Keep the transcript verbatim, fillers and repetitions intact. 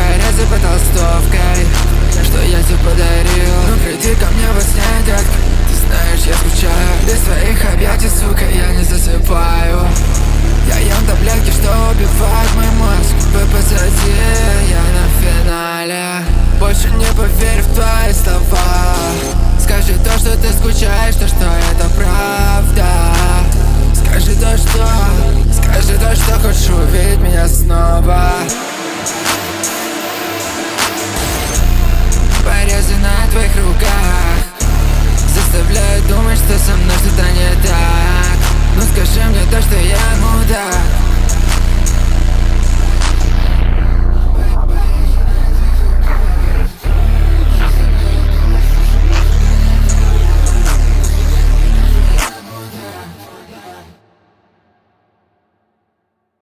сигареты по толстовкой, что я тебе подарил. Ну приди ко мне во сне, детка, ты знаешь, я скучаю. Без твоих объятий, сука, я не засыпаю. Я ем таблетки, что убивают мой мозг. Вы позади, я на финале. Больше не поверь в твои слова. Скажи то, что ты скучаешь, то, что это правда. Скажи то, что, скажи то, что хочешь увидеть меня снова.